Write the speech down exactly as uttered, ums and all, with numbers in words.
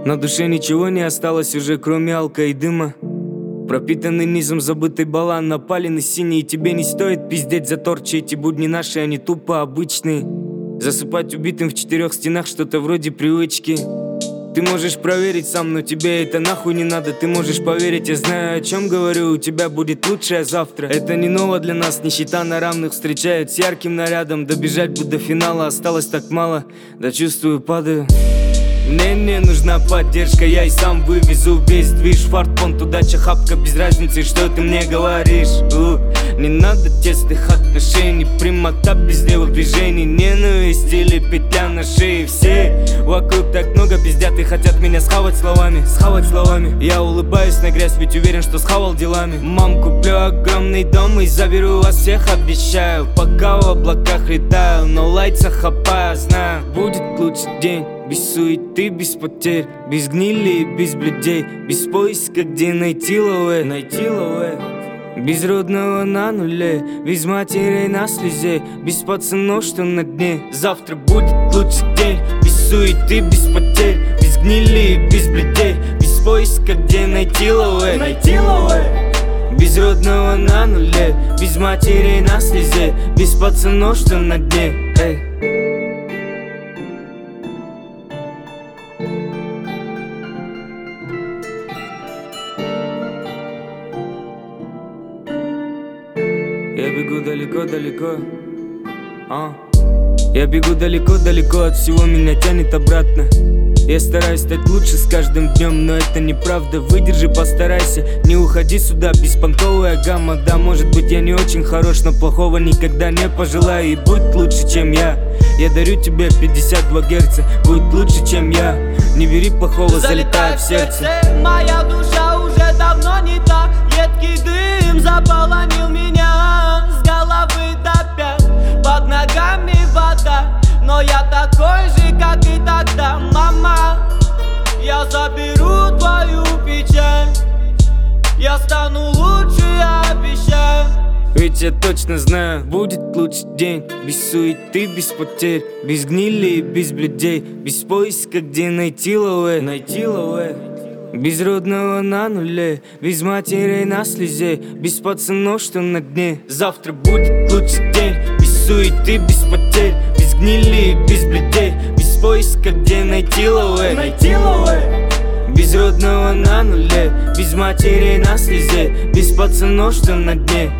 На душе ничего не осталось уже, кроме алка и дыма. Пропитанный низом забытый балан, напаленный синий. И тебе не стоит пиздеть за торчи. Эти будни наши, они тупо обычные. Засыпать убитым в четырех стенах, что-то вроде привычки. Ты можешь проверить сам, но тебе это нахуй не надо. Ты можешь поверить, я знаю, о чем говорю. У тебя будет лучшее завтра. Это не ново для нас, нищета на равных встречает с ярким нарядом. Добежать бы до финала, осталось так мало. Да чувствую, падаю. Мне не нужна поддержка, я и сам вывезу весь движ. Фартпонт, удача, хапка, без разницы, что ты мне говоришь. У, не надо тесных отношений, прямота без левых движений. Ненависть или петля на шее. Все вокруг так много пиздят и хотят меня схавать словами. Схавать словами. Я улыбаюсь на грязь, ведь уверен, что схавал делами. Мам, куплю огромный дом и заберу вас всех, обещаю. Пока в облаках летаю, но лайца хапаю, знаю. Будет лучший день. Без суеты, без потерь, без гнили и без блюдей. Без поиска, где найти лове, найти лове. Без родного на нуле, без матерей на слезе. Без пацанов, что на дне. Завтра будет лучший день. Без суеты, без потерь, без гнили и без блюдей. Без поиска, где найти лове, найти лове. Без родного на нуле, без матерей на слезе. Без пацанов, что на дне. Эй. Я бегу далеко-далеко, а. Я бегу далеко-далеко, от всего меня тянет обратно. Я стараюсь стать лучше с каждым днем, но это неправда. Выдержи, постарайся, не уходи сюда. Беспонтовая гамма, да, может быть я не очень хорош, но плохого никогда не пожелаю. И будь лучше, чем я. Я дарю тебе пятьдесят два герца, будь лучше, чем я. Не бери плохого, залетай в сердце. Моя душа уже давно не та. Едкий дым заполонил меня с головы до пят. Под ногами вода, но я такой же, как и тогда. Мама, я заберу твою печаль. Я стану лучше, обещаю. Ведь я точно знаю, будет лучший день. Без суеты, без потерь, без гнили и без блюдей. Без поиска, где найти лове, найти лове. Без родного на нуле, без матерей на слезе. Без пацанов, что на дне. Завтра будет лучший день. Без суеты, без потерь, без гнили и без блюдей. Без поиска, где найти лове, найти лове. Без родного на нуле, без матерей на слезе. Без пацанов, что на дне.